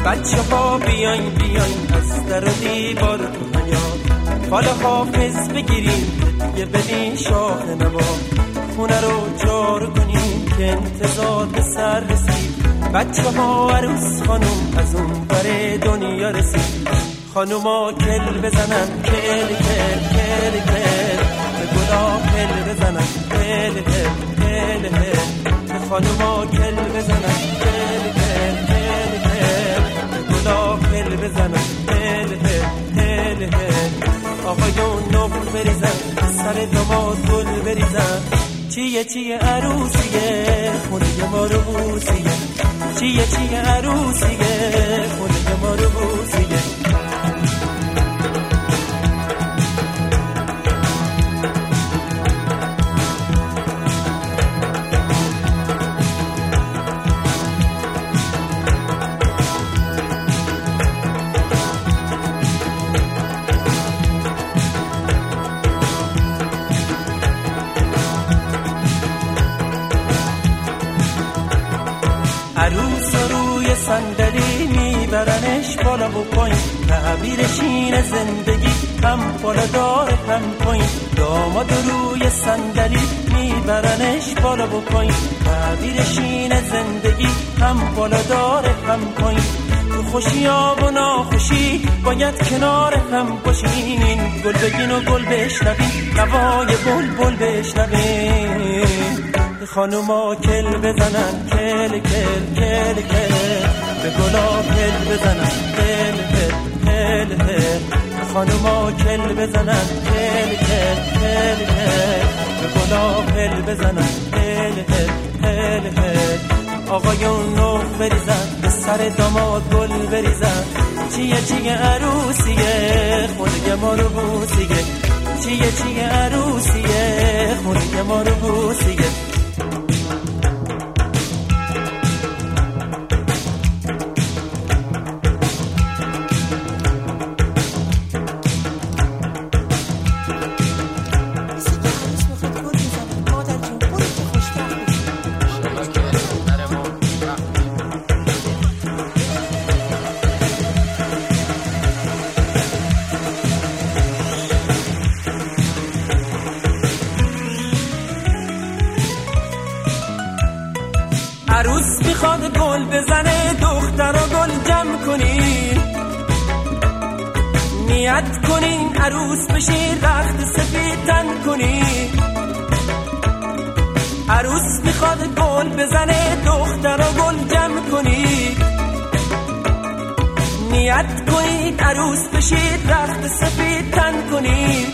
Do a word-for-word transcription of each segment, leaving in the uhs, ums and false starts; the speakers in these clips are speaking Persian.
بچه ها بیاین بیاین از در و دیوار تو حیات، فال حافظ بگیریم یه بدین شاخ نوا، خونه رو جارو کنیم که انتظار به سر رسید. بچه ها عروس خانوم از اون بر دنیا رسید. خانوما کل بزنن کل کل کل کل، به گلا کل بزنن کل کل کل کل، خانوما کل بزنن کل کل کل کل، به گلا کل بزنن کل کل کل کل. آقایون نقل بریزن سر داماد گل بریزن، چیه چیه عروسیه خونه ما رو بوسیه، چیه چیه عروسیه خونه ما رو بوسیه. عروس روی صندلی میبرنش بالا و پایین، تعبیر شین زندگی هم بالا داره هم پایین. داماد روی صندلی میبرنش بالا و پایین، تعبیر شین زندگی هم بالا داره هم پایین. تو خوشی ها و ناخوشی باید کنار هم باشین، گل بگین و گل بشنوین، نوای بلبل بشنوین. خانوما کل بزنن کل کل کل کل، به گلا کل بزنن کل کل کل کل، خانوما کل بزنن کل کل کل کل، به گلا کل بزنن کل کل کل کل. آقایون نوخ بریزن به سر داماد گل بریزن، چیه چیه عروسیه خونه ما رو بوسیه، چیه چیه عروسیه خونه ما رو بوسیه. عروس میخواد گل بزنه، دختر و گل جمع کنین، نیت کنین عروس بشین رخت سفید تن کنین. عروس میخواد گل بزنه، دختر و گل جمع کنین، نیت کنین عروس بشین رخت سفید تن کنین.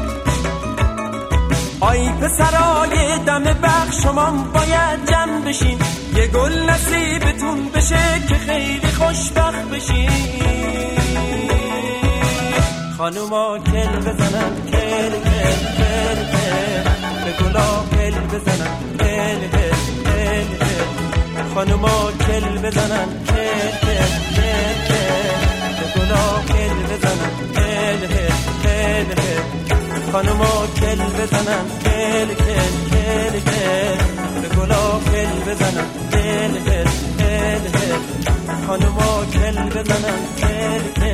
آی پسرای دم بخش شما باید جمع بشین، یه گل نصیبتون بشه که خیلی خوشبخت بشین. خانوما کل بزنن کل کل کل کل، به گلا کل بزنن کل کل کل کل، خانوما کل بزنن کل کل کل کل، به گلا کل بزنن کل کل کل کل، خانوما کل بزنن کل کل کل کل، به گلا کل بزنن کل کل کل کل، خانوما کل بزنن کل کل